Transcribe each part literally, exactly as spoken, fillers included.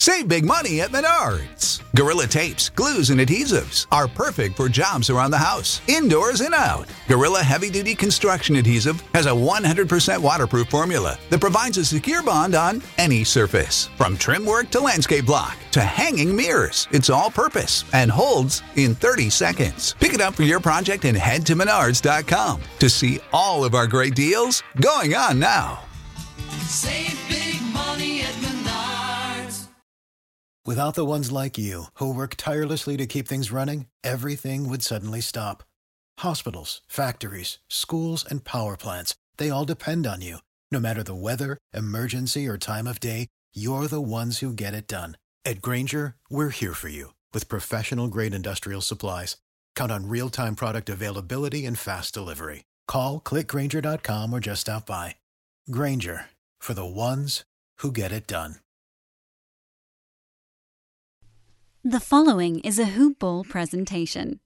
Save big money at Menards. Gorilla tapes, glues, and adhesives are perfect for jobs around the house, indoors and out. Gorilla Heavy Duty Construction Adhesive has a one hundred percent waterproof formula that provides a secure bond on any surface. From trim work to landscape block to hanging mirrors, it's all purpose and holds in thirty seconds. Pick it up for your project and head to menards dot com to see all of our great deals going on now. Save big money at Menards. Without the ones like you, who work tirelessly to keep things running, everything would suddenly stop. Hospitals, factories, schools, and power plants, they all depend on you. No matter the weather, emergency, or time of day, you're the ones who get it done. At Grainger, we're here for you with professional-grade industrial supplies. Count on real-time product availability and fast delivery. Call, click grainger dot com, or just stop by. Grainger, for the ones who get it done. The following is a Hoop Ball presentation.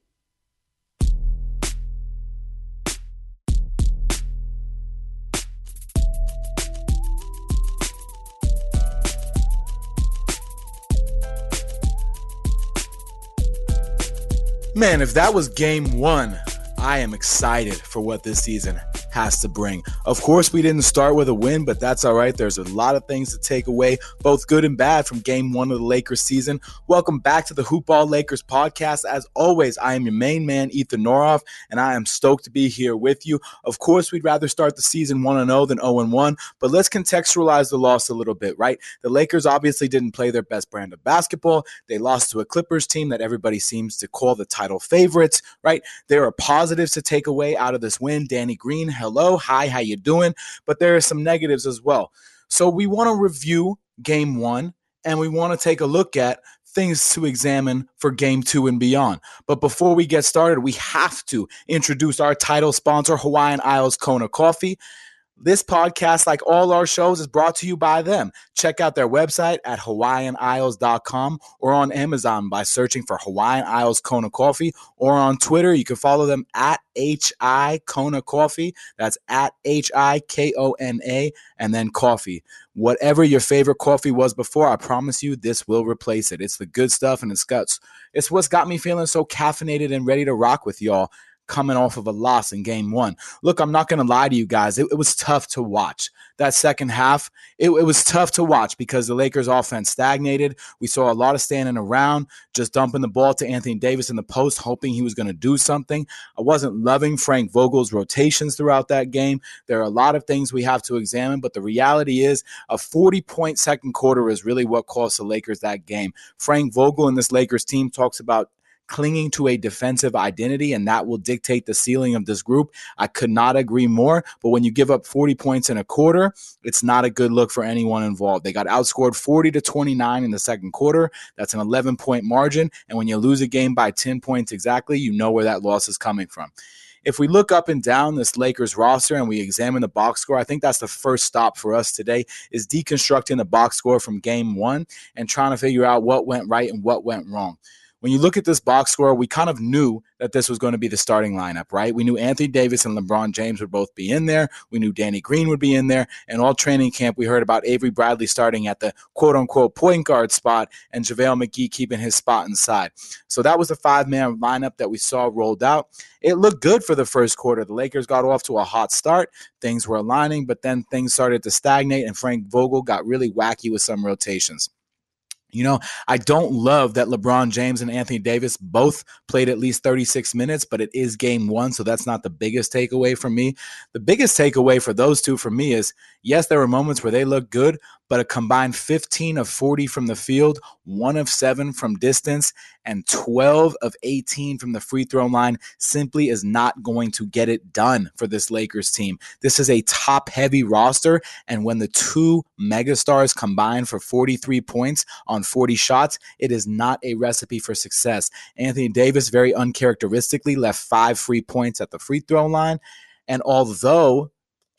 Man, if that was game one, I am excited for what this season has to bring. Of course, we didn't start with a win, but that's all right. There's a lot of things to take away, both good and bad, from game one of the Lakers season. Welcome back to the Hoop Ball Lakers podcast. As always, I am your main man, Ethan Noroff, and I am stoked to be here with you. Of course, we'd rather start the season one and oh than oh and one, but let's contextualize the loss a little bit, right? The Lakers obviously didn't play their best brand of basketball. They lost to a Clippers team that everybody seems to call the title favorites, right? There are positives to take away out of this win. Danny Green, hello, hi, how you doing? But there are some negatives as well. So we want to review game one, and we want to take a look at things to examine for game two and beyond. But before we get started, we have to introduce our title sponsor, Hawaiian Isles Kona Coffee. This podcast, like all our shows, is brought to you by them. Check out their website at hawaiian isles dot com or on Amazon by searching for Hawaiian Isles Kona Coffee, or on Twitter. You can follow them at H I Kona Coffee. That's at H I K O N A and then coffee. Whatever your favorite coffee was before, I promise you this will replace it. It's the good stuff, and it's guts. It's what's got me feeling so caffeinated and ready to rock with y'all, coming off of a loss in game one. Look, I'm not going to lie to you guys. It, it was tough to watch. That second half, it, it was tough to watch because the Lakers offense stagnated. We saw a lot of standing around, just dumping the ball to Anthony Davis in the post, hoping he was going to do something. I wasn't loving Frank Vogel's rotations throughout that game. There are a lot of things we have to examine, but the reality is a forty-point second quarter is really what cost the Lakers that game. Frank Vogel and this Lakers team talks about clinging to a defensive identity, and that will dictate the ceiling of this group. I could not agree more, but when you give up forty points in a quarter, it's not a good look for anyone involved. They got outscored forty to twenty-nine in the second quarter. That's an eleven-point margin, and when you lose a game by ten points exactly, you know where that loss is coming from. If we look up and down this Lakers roster and we examine the box score, I think that's the first stop for us today, is deconstructing the box score from game one and trying to figure out what went right and what went wrong. When you look at this box score, we kind of knew that this was going to be the starting lineup, right? We knew Anthony Davis and LeBron James would both be in there. We knew Danny Green would be in there. And all training camp, we heard about Avery Bradley starting at the quote-unquote point guard spot and JaVale McGee keeping his spot inside. So that was the five-man lineup that we saw rolled out. It looked good for the first quarter. The Lakers got off to a hot start. Things were aligning, but then things started to stagnate, and Frank Vogel got really wacky with some rotations. You know, I don't love that LeBron James and Anthony Davis both played at least thirty-six minutes, but it is game one, so that's not the biggest takeaway for me. The biggest takeaway for those two for me is, yes, there were moments where they looked good, but a combined fifteen of forty from the field, one of seven from distance, and twelve of eighteen from the free throw line simply is not going to get it done for this Lakers team. This is a top-heavy roster, and when the two megastars combine for forty-three points on forty shots, it is not a recipe for success. Anthony Davis very uncharacteristically left five free points at the free throw line, and although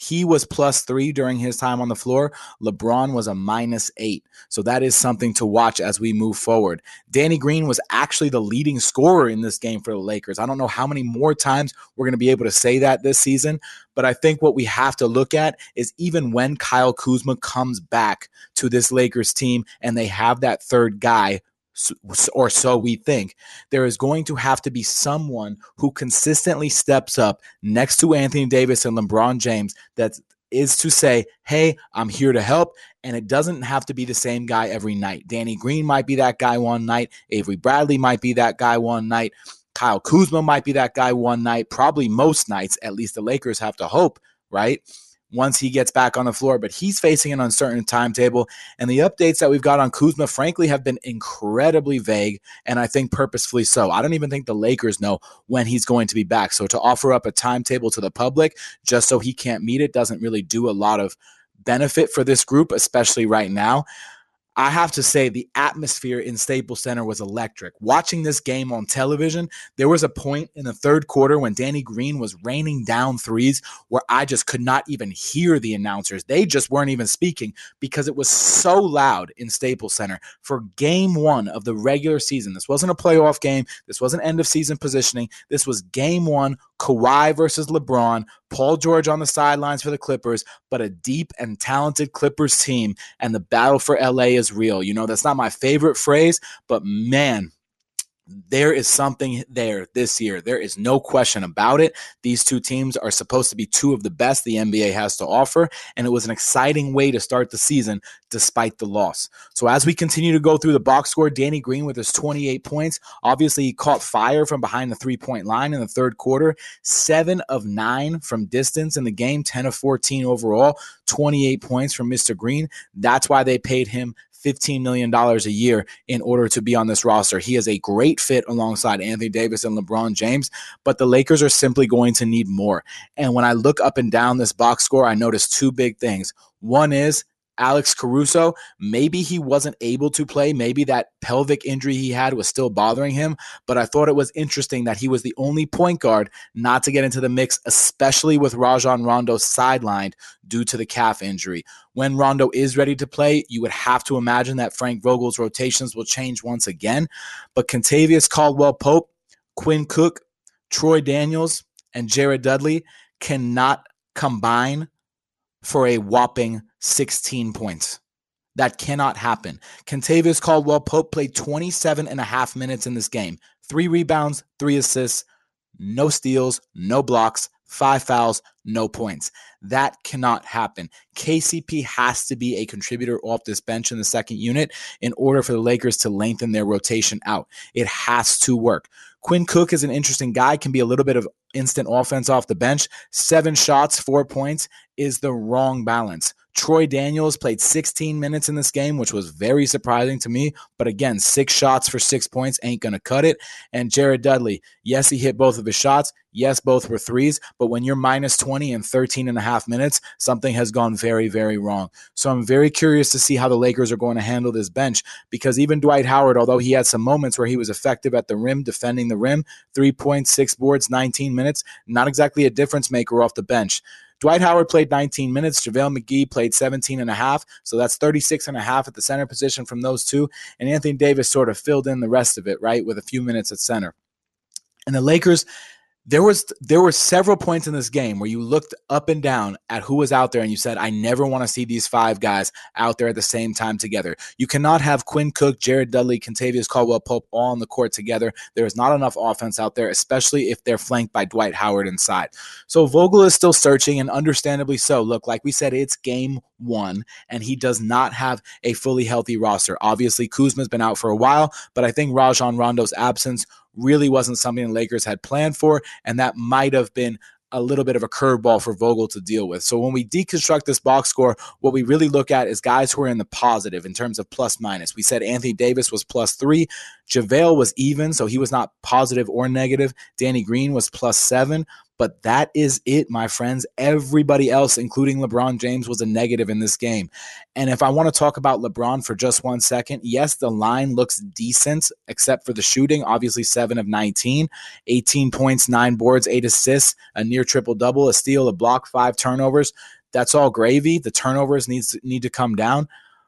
He was plus three during his time on the floor. LeBron was a minus eight. So that is something to watch as we move forward. Danny Green was actually the leading scorer in this game for the Lakers. I don't know how many more times we're going to be able to say that this season, but I think what we have to look at is even when Kyle Kuzma comes back to this Lakers team and they have that third guy, or so we think, there is going to have to be someone who consistently steps up next to Anthony Davis and LeBron James that is to say, hey, I'm here to help, and it doesn't have to be the same guy every night. Danny Green might be that guy one night. Avery Bradley might be that guy one night. Kyle Kuzma might be that guy one night, probably most nights, at least the Lakers have to hope, right? Once he gets back on the floor, but he's facing an uncertain timetable. And the updates that we've got on Kuzma, frankly, have been incredibly vague, and I think purposefully so. I don't even think the Lakers know when he's going to be back. So to offer up a timetable to the public just so he can't meet it doesn't really do a lot of benefit for this group, especially right now. I have to say the atmosphere in Staples Center was electric. Watching this game on television, there was a point in the third quarter when Danny Green was raining down threes where I just could not even hear the announcers. They just weren't even speaking because it was so loud in Staples Center for game one of the regular season. This wasn't a playoff game. This wasn't end of season positioning. This was game one, Kawhi versus LeBron, Paul George on the sidelines for the Clippers, but a deep and talented Clippers team, and the battle for L A is real. You know, that's not my favorite phrase, but man, there is something there this year. There is no question about it. These two teams are supposed to be two of the best the N B A has to offer, and it was an exciting way to start the season despite the loss. So as we continue to go through the box score, Danny Green with his twenty-eight points. Obviously, he caught fire from behind the three-point line in the third quarter. seven of nine from distance in the game, ten of fourteen overall, twenty-eight points from Mister Green. That's why they paid him fifteen million dollars a year in order to be on this roster. He is a great fit alongside Anthony Davis and LeBron James, but the Lakers are simply going to need more. And when I look up and down this box score, I notice two big things. One is Alex Caruso, maybe he wasn't able to play. Maybe that pelvic injury he had was still bothering him. But I thought it was interesting that he was the only point guard not to get into the mix, especially with Rajon Rondo sidelined due to the calf injury. When Rondo is ready to play, you would have to imagine that Frank Vogel's rotations will change once again. But Kentavious Caldwell-Pope, Quinn Cook, Troy Daniels, and Jared Dudley cannot combine for a whopping sixteen points. That cannot happen. Kentavious Caldwell-Pope played twenty-seven and a half minutes in this game. Three rebounds, three assists, no steals, no blocks, five fouls, no points. That cannot happen. K C P has to be a contributor off this bench in the second unit in order for the Lakers to lengthen their rotation out. It has to work. Quinn Cook is an interesting guy, can be a little bit of instant offense off the bench. Seven shots, four points is the wrong balance. Troy Daniels played sixteen minutes in this game, which was very surprising to me. But again, six shots for six points ain't going to cut it. And Jared Dudley, yes, he hit both of his shots. Yes, both were threes. But when you're minus twenty in thirteen and a half minutes, something has gone very, very wrong. So I'm very curious to see how the Lakers are going to handle this bench, because even Dwight Howard, although he had some moments where he was effective at the rim, defending the rim, three points, six boards, nineteen minutes, not exactly a difference maker off the bench. Dwight Howard played nineteen minutes. JaVale McGee played seventeen and a half. So that's thirty-six and a half at the center position from those two. And Anthony Davis sort of filled in the rest of it, right, with a few minutes at center. And the Lakers, there was there were several points in this game where you looked up and down at who was out there and you said, I never want to see these five guys out there at the same time together. You cannot have Quinn Cook, Jared Dudley, Kentavious Caldwell-Pope all on the court together. There is not enough offense out there, especially if they're flanked by Dwight Howard inside. So Vogel is still searching, and understandably so. Look, like we said, it's game one, and he does not have a fully healthy roster. Obviously, Kuzma's been out for a while, but I think Rajon Rondo's absence really wasn't something the Lakers had planned for, and that might have been a little bit of a curveball for Vogel to deal with. So when we deconstruct this box score, what we really look at is guys who are in the positive in terms of plus minus. We said Anthony Davis was plus three. JaVale was even, so he was not positive or negative. Danny Green was plus seven. But that is it, my friends. Everybody else, including LeBron James, was a negative in this game. And if I want to talk about LeBron for just one second, yes, the line looks decent, except for the shooting. Obviously, seven of nineteen, eighteen points, nine boards, eight assists, a near triple-double, a steal, a block, five turnovers. That's all gravy. The turnovers needs need to come down.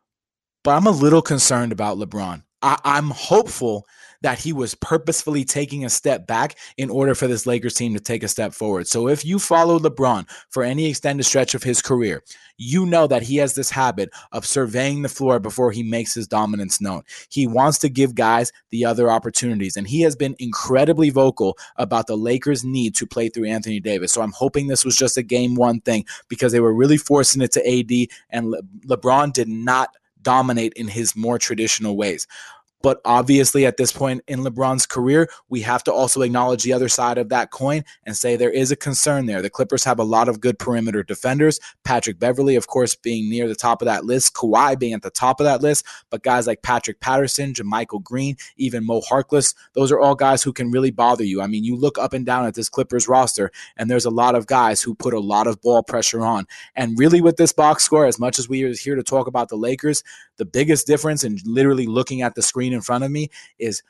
But I'm a little concerned about LeBron. I, I'm hopeful that he was purposefully taking a step back in order for this Lakers team to take a step forward. So if you follow LeBron for any extended stretch of his career, you know that he has this habit of surveying the floor before he makes his dominance known. He wants to give guys the other opportunities, and he has been incredibly vocal about the Lakers' need to play through Anthony Davis. So I'm hoping this was just a game one thing because they were really forcing it to A D, and Le- LeBron did not dominate in his more traditional ways. But obviously, at this point in LeBron's career, we have to also acknowledge the other side of that coin and say there is a concern there. The Clippers have a lot of good perimeter defenders. Patrick Beverley, of course, being near the top of that list. Kawhi being at the top of that list. But guys like Patrick Patterson, JaMychal Green, even Mo Harkless, those are all guys who can really bother you. I mean, you look up and down at this Clippers roster, and there's a lot of guys who put a lot of ball pressure on. And really with this box score, as much as we are here to talk about the Lakers, the biggest difference in literally looking at the screen in front of me is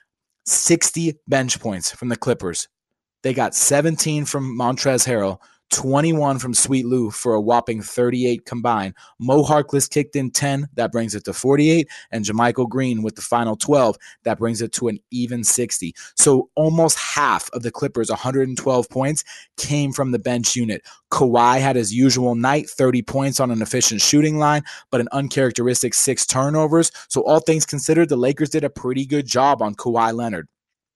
sixty bench points from the Clippers. They got seventeen from Montrezl Harrell, twenty-one from Sweet Lou for a whopping thirty-eight combined. Mo Harkless kicked in ten. That brings it to forty-eight. And JaMychal Green with the final twelve. That brings it to an even sixty. So almost half of the Clippers' one hundred twelve points came from the bench unit. Kawhi had his usual night, thirty points on an efficient shooting line, but an uncharacteristic six turnovers. So all things considered, the Lakers did a pretty good job on Kawhi Leonard.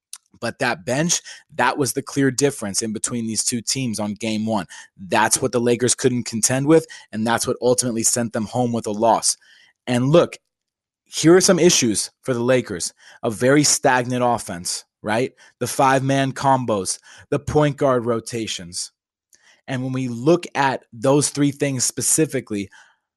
But that bench, that was the clear difference in between these two teams on game one. That's what the Lakers couldn't contend with, and that's what ultimately sent them home with a loss. And look, here are some issues for the Lakers. A very stagnant offense, right? The five-man combos, the point guard rotations. And when we look at those three things specifically,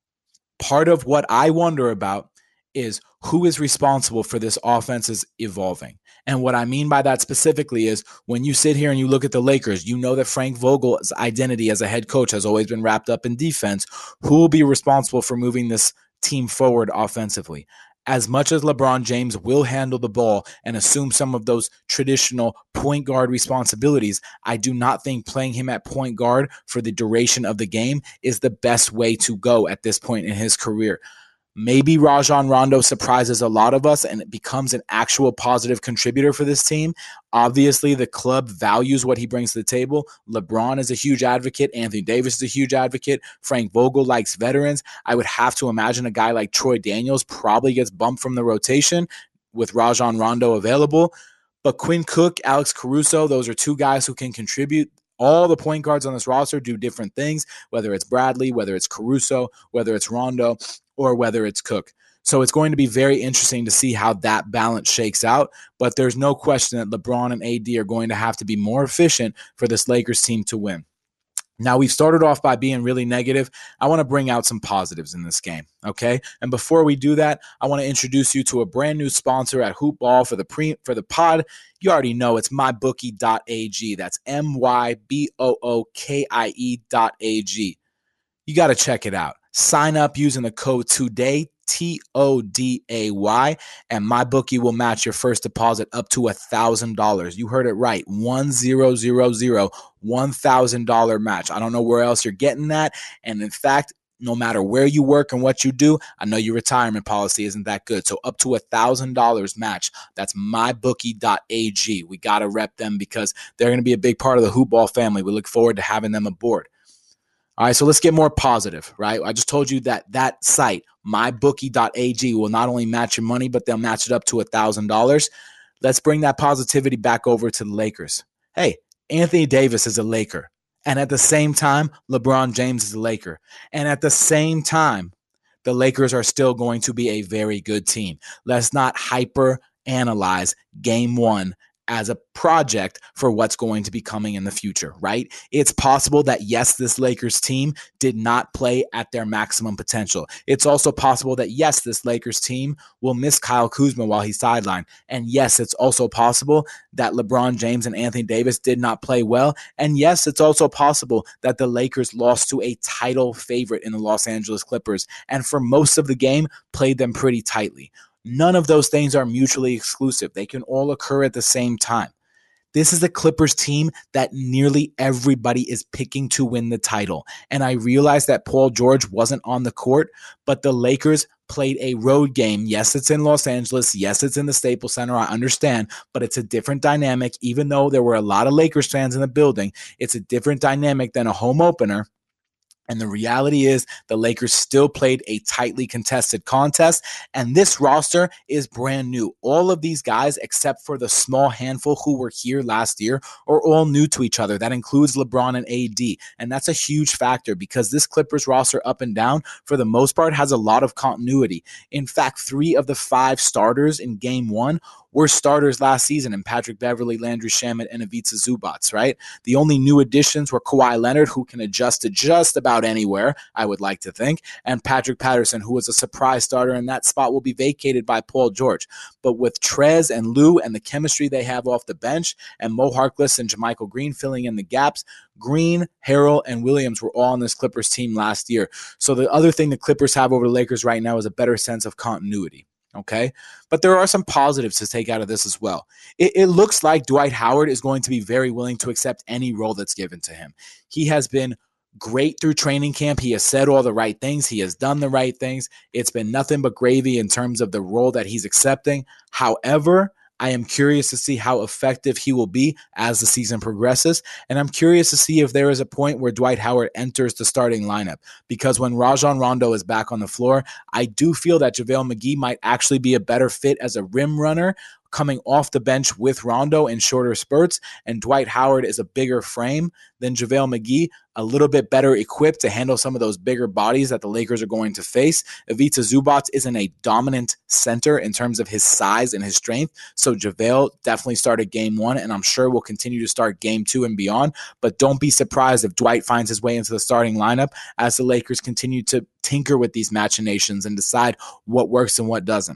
part of what I wonder about is who is responsible for this offense's evolving. And what I mean by that specifically is when you sit here and you look at the Lakers, you know that Frank Vogel's identity as a head coach has always been wrapped up in defense. Who will be responsible for moving this team forward offensively? As much as LeBron James will handle the ball and assume some of those traditional point guard responsibilities, I do not think playing him at point guard for the duration of the game is the best way to go at this point in his career. Maybe Rajon Rondo surprises a lot of us and it becomes an actual positive contributor for this team. Obviously, the club values what he brings to the table. LeBron is a huge advocate. Anthony Davis is a huge advocate. Frank Vogel likes veterans. I would have to imagine a guy like Troy Daniels probably gets bumped from the rotation with Rajon Rondo available. But Quinn Cook, Alex Caruso, those are two guys who can contribute. All the point guards on this roster do different things, whether it's Bradley, whether it's Caruso, whether it's Rondo, or whether it's Cook. So it's going to be very interesting to see how that balance shakes out. But there's no question that LeBron and A D are going to have to be more efficient for this Lakers team to win. Now, we've started off by being really negative. I want to bring out some positives in this game, okay? And before we do that, I want to introduce you to a brand new sponsor at Hoop Ball for the pre for the pod. You already know it's my bookie dot a g. That's M Y B O O K I E dot A G. You got to check it out. Sign up using the code TODAY, T O D A Y, and MyBookie will match your first deposit up to one thousand dollars. You heard it right, one thousand, one thousand dollars match. I don't know where else you're getting that, and in fact, no matter where you work and what you do, I know your retirement policy isn't that good, so up to one thousand dollars match. That's my bookie dot a g. We got to rep them because they're going to be a big part of the Hoop Ball family. We look forward to having them aboard. All right, so let's get more positive, right? I just told you that that site, my bookie dot a g, will not only match your money, but they'll match it up to one thousand dollars. Let's bring that positivity back over to the Lakers. Hey, Anthony Davis is a Laker. And at the same time, LeBron James is a Laker. And at the same time, the Lakers are still going to be a very good team. Let's not hyper analyze game one as a project for what's going to be coming in the future, right? It's possible that, yes, this Lakers team did not play at their maximum potential. It's also possible that, yes, this Lakers team will miss Kyle Kuzma while he's sidelined. And yes, it's also possible that LeBron James and Anthony Davis did not play well. And yes, it's also possible that the Lakers lost to a title favorite in the Los Angeles Clippers, and for most of the game, played them pretty tightly. None of those things are mutually exclusive. They can all occur at the same time. This is a Clippers team that nearly everybody is picking to win the title. And I realize that Paul George wasn't on the court, but the Lakers played a road game. Yes, it's in Los Angeles. Yes, it's in the Staples Center. I understand, but it's a different dynamic. Even though there were a lot of Lakers fans in the building, it's a different dynamic than a home opener. And the reality is the Lakers still played a tightly contested contest, and this roster is brand new. All of these guys, except for the small handful who were here last year, are all new to each other. That includes LeBron and A D, and that's a huge factor because this Clippers roster up and down, for the most part, has a lot of continuity. In fact, three of the five starters in game one were starters last season in Patrick Beverley, Landry Shamet, and Ivica Zubac, right? The only new additions were Kawhi Leonard, who can adjust to just about anywhere, I would like to think, and Patrick Patterson, who was a surprise starter, and that spot will be vacated by Paul George. But with Trez and Lou and the chemistry they have off the bench, and Mo Harkless and JaMychal Green filling in the gaps, Green, Harrell, and Williams were all on this Clippers team last year. So the other thing the Clippers have over the Lakers right now is a better sense of continuity. Okay, but there are some positives to take out of this as well. It, it looks like Dwight Howard is going to be very willing to accept any role that's given to him. He has been great through training camp. He has said all the right things. He has done the right things. It's been nothing but gravy in terms of the role that he's accepting. However, I am curious to see how effective he will be as the season progresses. And I'm curious to see if there is a point where Dwight Howard enters the starting lineup. Because when Rajon Rondo is back on the floor, I do feel that JaVale McGee might actually be a better fit as a rim runner coming off the bench with Rondo in shorter spurts. And Dwight Howard is a bigger frame than JaVale McGee, a little bit better equipped to handle some of those bigger bodies that the Lakers are going to face. Ivica Zubac isn't a dominant center in terms of his size and his strength. So JaVale definitely started game one, and I'm sure will continue to start game two and beyond. But don't be surprised if Dwight finds his way into the starting lineup as the Lakers continue to tinker with these machinations and decide what works and what doesn't.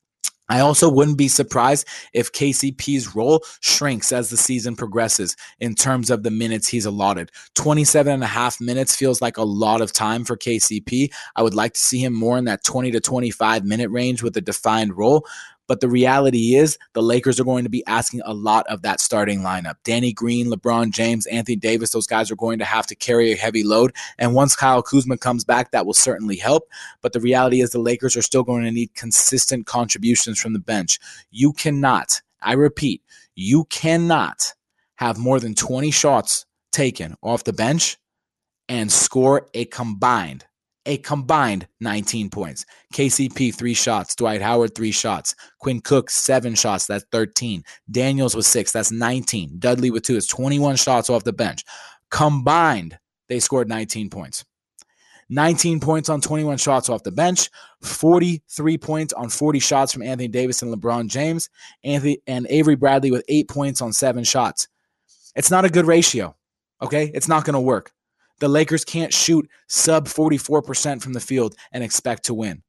I also wouldn't be surprised if K C P's role shrinks as the season progresses in terms of the minutes he's allotted. twenty-seven and a half minutes feels like a lot of time for K C P. I would like to see him more in that twenty to twenty-five minute range with a defined role. But the reality is the Lakers are going to be asking a lot of that starting lineup. Danny Green, LeBron James, Anthony Davis, those guys are going to have to carry a heavy load. And once Kyle Kuzma comes back, that will certainly help. But the reality is the Lakers are still going to need consistent contributions from the bench. You cannot, I repeat, you cannot have more than twenty shots taken off the bench and score a combined A combined nineteen points. K C P, three shots. Dwight Howard, three shots. Quinn Cook, seven shots. That's thirteen. Daniels with six. That's nineteen. Dudley with two. It's twenty-one shots off the bench. Combined, they scored nineteen points. nineteen points on twenty-one shots off the bench. forty-three points on forty shots from Anthony Davis and LeBron James. Anthony and Avery Bradley with eight points on seven shots. It's not a good ratio, okay? It's not going to work. The Lakers can't shoot sub forty-four percent from the field and expect to win.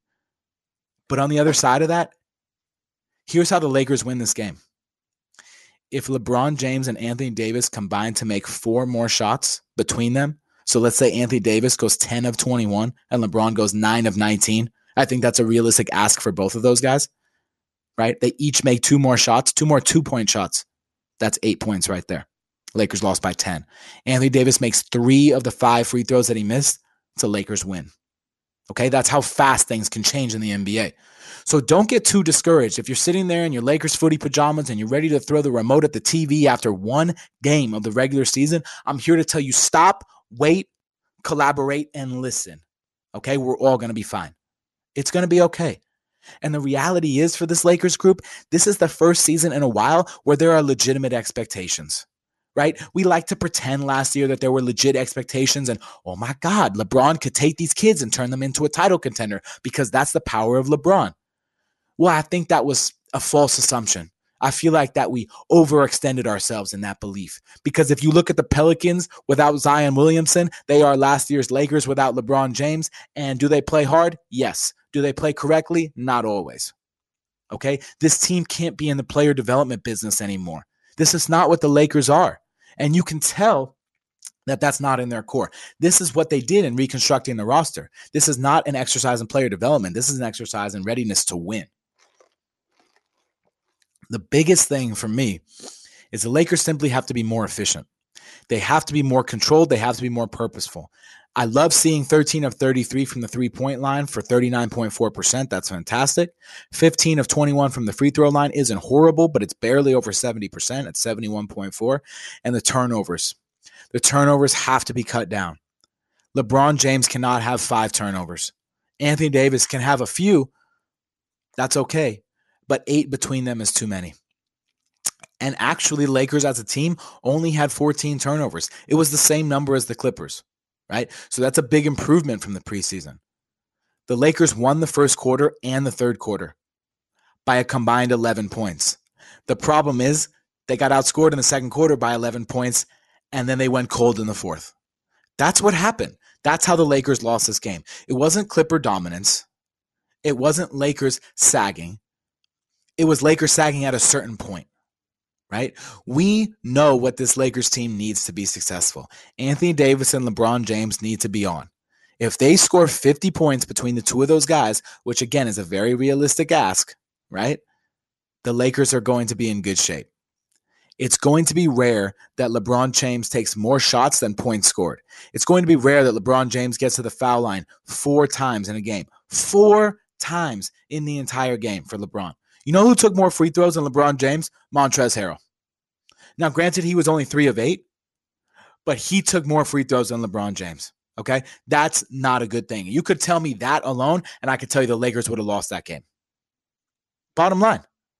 But on the other side of that, here's how the Lakers win this game. If LeBron James and Anthony Davis combine to make four more shots between them, so let's say Anthony Davis goes ten of twenty-one and LeBron goes nine of nineteen, I think that's a realistic ask for both of those guys, right? They each make two more shots, two more two-point shots. That's eight points right there. Lakers lost by ten. Anthony Davis makes three of the five free throws that he missed. It's a Lakers win. Okay, that's how fast things can change in the N B A. So don't get too discouraged. If you're sitting there in your Lakers footy pajamas and you're ready to throw the remote at the T V after one game of the regular season, I'm here to tell you stop, wait, collaborate, and listen. Okay, we're all going to be fine. It's going to be okay. And the reality is for this Lakers group, this is the first season in a while where there are legitimate expectations. Right? We like to pretend last year that there were legit expectations and, oh my God, LeBron could take these kids and turn them into a title contender because that's the power of LeBron. Well, I think that was a false assumption. I feel like that we overextended ourselves in that belief. Because if you look at the Pelicans without Zion Williamson, they are last year's Lakers without LeBron James. And do they play hard? Yes. Do they play correctly? Not always. Okay? This team can't be in the player development business anymore. This is not what the Lakers are. And you can tell that that's not in their core. This is what they did in reconstructing the roster. This is not an exercise in player development. This is an exercise in readiness to win. The biggest thing for me is the Lakers simply have to be more efficient. They have to be more controlled. They have to be more purposeful. I love seeing thirteen of thirty-three from the three-point line for thirty-nine point four percent. That's fantastic. fifteen of twenty-one from the free throw line isn't horrible, but it's barely over seventy percent at seventy-one point four. And the turnovers. The turnovers have to be cut down. LeBron James cannot have five turnovers. Anthony Davis can have a few. That's okay. But eight between them is too many. And actually, Lakers as a team only had fourteen turnovers. It was the same number as the Clippers, right? So that's a big improvement from the preseason. The Lakers won the first quarter and the third quarter by a combined eleven points. The problem is they got outscored in the second quarter by eleven points, and then they went cold in the fourth. That's what happened. That's how the Lakers lost this game. It wasn't Clipper dominance. It wasn't Lakers sagging. It was Lakers sagging at a certain point, right? We know what this Lakers team needs to be successful. Anthony Davis and LeBron James need to be on. If they score fifty points between the two of those guys, which again is a very realistic ask, right? The Lakers are going to be in good shape. It's going to be rare that LeBron James takes more shots than points scored. It's going to be rare that LeBron James gets to the foul line four times in a game. Four times in the entire game for LeBron. You know who took more free throws than LeBron James? Montrezl Harrell. Now, granted, he was only three of eight, but he took more free throws than LeBron James. Okay? That's not a good thing. You could tell me that alone, and I could tell you the Lakers would have lost that game. Bottom line.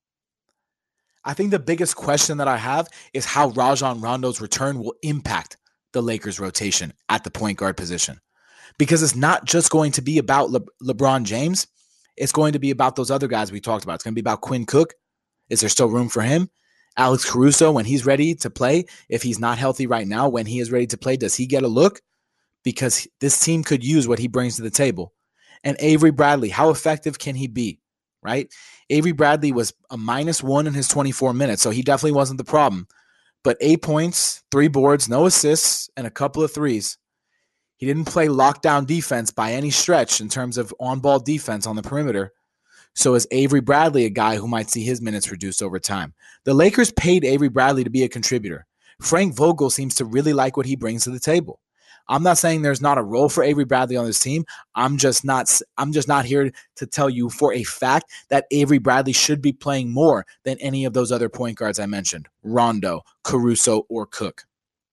I think the biggest question that I have is how Rajon Rondo's return will impact the Lakers' rotation at the point guard position. Because it's not just going to be about Le- LeBron James. It's going to be about those other guys we talked about. It's going to be about Quinn Cook. Is there still room for him? Alex Caruso, when he's ready to play, if he's not healthy right now, when he is ready to play, does he get a look? Because this team could use what he brings to the table. And Avery Bradley, how effective can he be, right? Avery Bradley was a minus one in his twenty-four minutes, so he definitely wasn't the problem. But eight points, three boards, no assists, and a couple of threes. He didn't play lockdown defense by any stretch in terms of on-ball defense on the perimeter. So is Avery Bradley a guy who might see his minutes reduced over time? The Lakers paid Avery Bradley to be a contributor. Frank Vogel seems to really like what he brings to the table. I'm not saying there's not a role for Avery Bradley on this team. I'm just not I'm just not here to tell you for a fact that Avery Bradley should be playing more than any of those other point guards I mentioned, Rondo, Caruso, or Cook.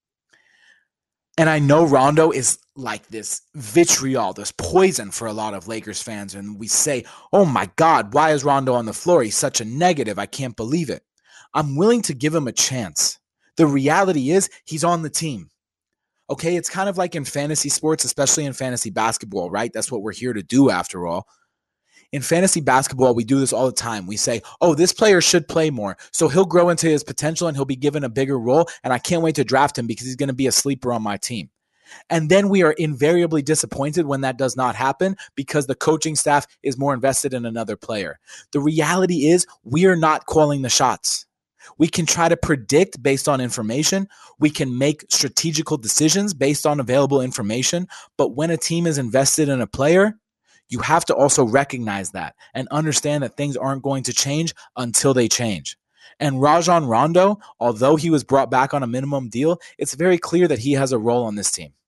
And I know Rondo is like this vitriol, this poison for a lot of Lakers fans. And we say, oh my God, why is Rondo on the floor? He's such a negative. I can't believe it. I'm willing to give him a chance. The reality is he's on the team. Okay, it's kind of like in fantasy sports, especially in fantasy basketball, right? That's what we're here to do after all. In fantasy basketball, we do this all the time. We say, oh, this player should play more. So he'll grow into his potential and he'll be given a bigger role. And I can't wait to draft him because he's going to be a sleeper on my team. And then we are invariably disappointed when that does not happen because the coaching staff is more invested in another player. The reality is we are not calling the shots. We can try to predict based on information. We can make strategical decisions based on available information. But when a team is invested in a player, you have to also recognize that and understand that things aren't going to change until they change. And Rajon Rondo, although he was brought back on a minimum deal, it's very clear that he has a role on this team.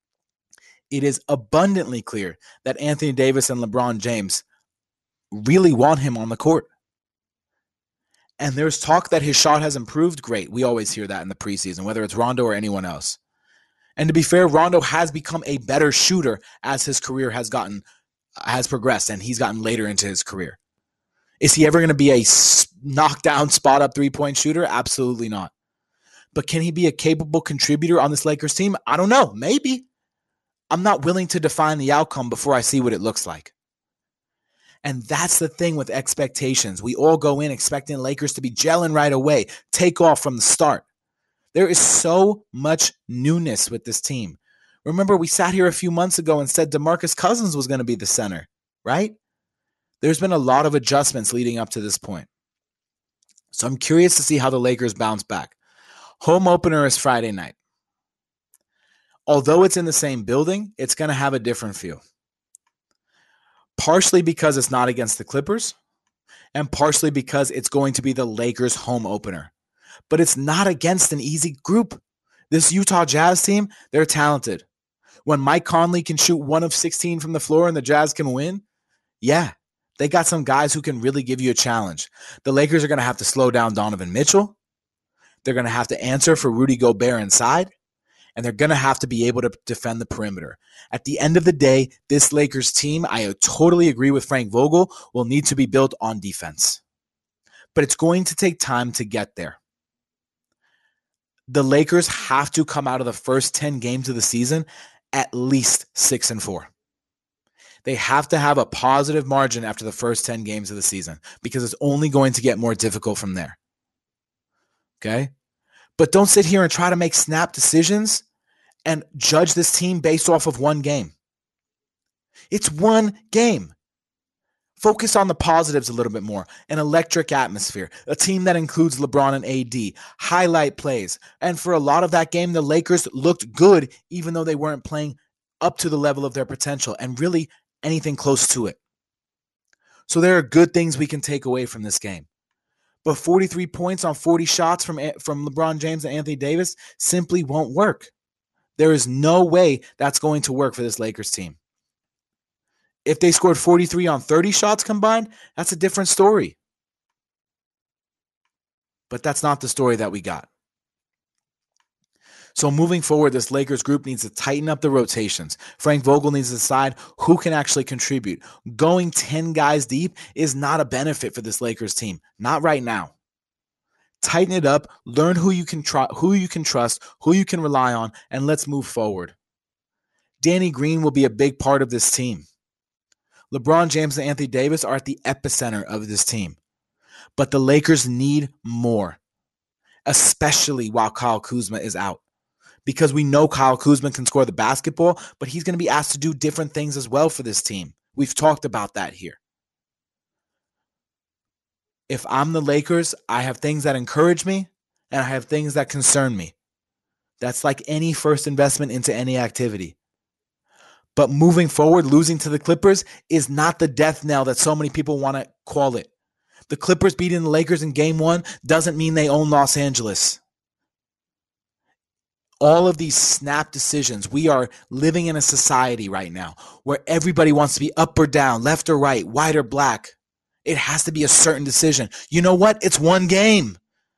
It is abundantly clear that Anthony Davis and LeBron James really want him on the court. And there's talk that his shot has improved. Great. We always hear that in the preseason, whether it's Rondo or anyone else. And to be fair, Rondo has become a better shooter as his career has gotten has progressed and he's gotten later into his career. Is he ever going to be a knockdown, spot-up three-point shooter? Absolutely not. But can he be a capable contributor on this Lakers team? I don't know. Maybe. I'm not willing to define the outcome before I see what it looks like. And that's the thing with expectations. We all go in expecting Lakers to be gelling right away, take off from the start. There is so much newness with this team. Remember, we sat here a few months ago and said DeMarcus Cousins was going to be the center, right? There's been a lot of adjustments leading up to this point. So I'm curious to see how the Lakers bounce back. Home opener is Friday night. Although it's in the same building, it's going to have a different feel. Partially because it's not against the Clippers, and partially because it's going to be the Lakers' home opener. But it's not against an easy group. This Utah Jazz team, they're talented. When Mike Conley can shoot one of sixteen from the floor and the Jazz can win, yeah, they got some guys who can really give you a challenge. The Lakers are going to have to slow down Donovan Mitchell. They're going to have to answer for Rudy Gobert inside. And they're going to have to be able to defend the perimeter. At the end of the day, this Lakers team, I totally agree with Frank Vogel, will need to be built on defense. But it's going to take time to get there. The Lakers have to come out of the first ten games of the season at least six and four. They have to have a positive margin after the first ten games of the season because it's only going to get more difficult from there. Okay? But don't sit here and try to make snap decisions and judge this team based off of one game. It's one game. Focus on the positives a little bit more. An electric atmosphere, a team that includes LeBron and A D, highlight plays. And for a lot of that game, the Lakers looked good even though they weren't playing up to the level of their potential and really anything close to it. So there are good things we can take away from this game. But forty-three points on forty shots from, from LeBron James and Anthony Davis simply won't work. There is no way that's going to work for this Lakers team. If they scored forty-three on thirty shots combined, that's a different story. But that's not the story that we got. So moving forward, this Lakers group needs to tighten up the rotations. Frank Vogel needs to decide who can actually contribute. Going ten guys deep is not a benefit for this Lakers team. Not right now. Tighten it up, learn who you can tr- who you can trust, who you can rely on, and let's move forward. Danny Green will be a big part of this team. LeBron James and Anthony Davis are at the epicenter of this team. But the Lakers need more, especially while Kyle Kuzma is out. Because we know Kyle Kuzma can score the basketball, but he's going to be asked to do different things as well for this team. We've talked about that here. If I'm the Lakers, I have things that encourage me, and I have things that concern me. That's like any first investment into any activity. But moving forward, losing to the Clippers is not the death knell that so many people want to call it. The Clippers beating the Lakers in game one doesn't mean they own Los Angeles. All of these snap decisions, we are living in a society right now where everybody wants to be up or down, left or right, white or black. It has to be a certain decision. You know what? It's one game.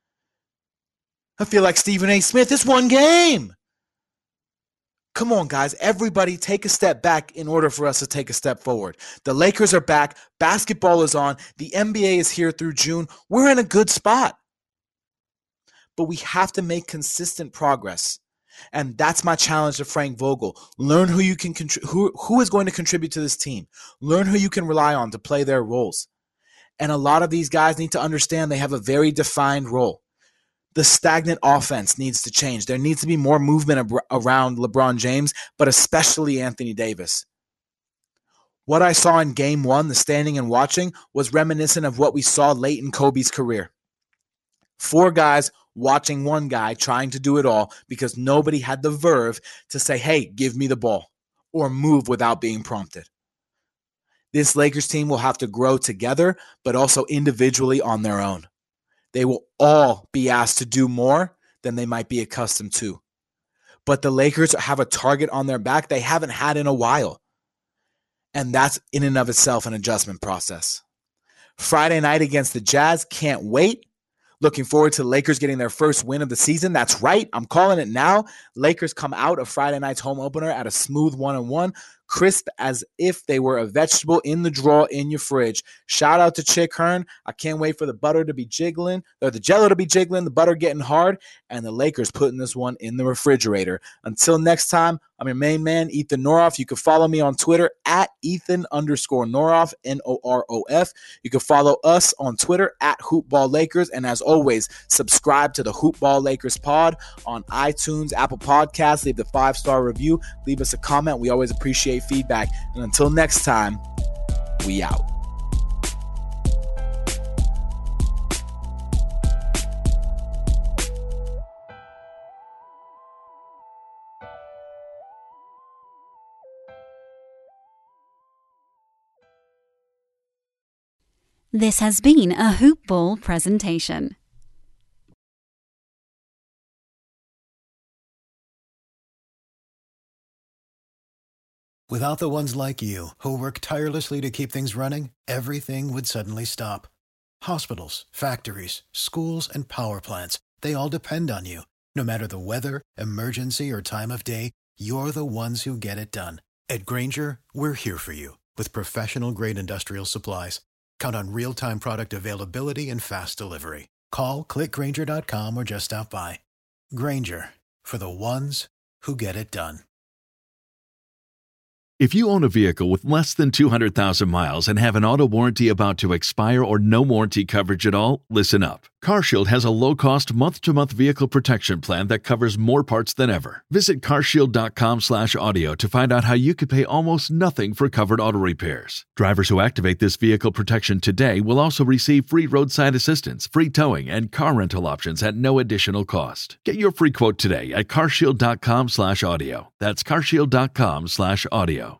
I feel like Stephen A. Smith. It's one game. Come on, guys. Everybody take a step back in order for us to take a step forward. The Lakers are back. Basketball is on. The N B A is here through June. We're in a good spot. But we have to make consistent progress. And that's my challenge to Frank Vogel. Learn who you can contri- who who is going to contribute to this team. Learn who you can rely on to play their roles. And a lot of these guys need to understand they have a very defined role. The stagnant offense needs to change. There needs to be more movement ab- around LeBron James, but especially Anthony Davis. What I saw in game one, the standing and watching, was reminiscent of what we saw late in Kobe's career. Four guys watching one guy trying to do it all because nobody had the verve to say, hey, give me the ball, or move without being prompted. This Lakers team will have to grow together, but also individually on their own. They will all be asked to do more than they might be accustomed to. But the Lakers have a target on their back they haven't had in a while. And that's in and of itself an adjustment process. Friday night against the Jazz, can't wait. Looking forward to the Lakers getting their first win of the season. That's right. I'm calling it now. Lakers come out of Friday night's home opener at a smooth one and one. crisp as if they were a vegetable in the drawer in your fridge. Shout out to Chick Hearn. I can't wait for the butter to be jiggling, or the jello to be jiggling, the butter getting hard, and the Lakers putting this one in the refrigerator. Until next time, I'm your main man, Ethan Noroff. You can follow me on Twitter at Ethan underscore Noroff, N O R O F. You can follow us on Twitter at Hoopball Lakers. And as always, subscribe to the Hoopball Lakers pod on iTunes, Apple Podcasts. Leave the five-star review. Leave us a comment. We always appreciate feedback. And until next time, we out. This has been a Hoop Ball presentation. Without the ones like you, who work tirelessly to keep things running, everything would suddenly stop. Hospitals, factories, schools, and power plants, they all depend on you. No matter the weather, emergency, or time of day, you're the ones who get it done. At Grainger, we're here for you with professional-grade industrial supplies. Count on real-time product availability and fast delivery. Call, click Grainger dot com, or just stop by. Grainger, for the ones who get it done. If you own a vehicle with less than two hundred thousand miles and have an auto warranty about to expire or no warranty coverage at all, listen up. CarShield has a low-cost month-to-month vehicle protection plan that covers more parts than ever. Visit carshield dot com slash audio to find out how you could pay almost nothing for covered auto repairs. Drivers who activate this vehicle protection today will also receive free roadside assistance, free towing, and car rental options at no additional cost. Get your free quote today at carshield dot com slash audio. That's carshield dot com slash audio.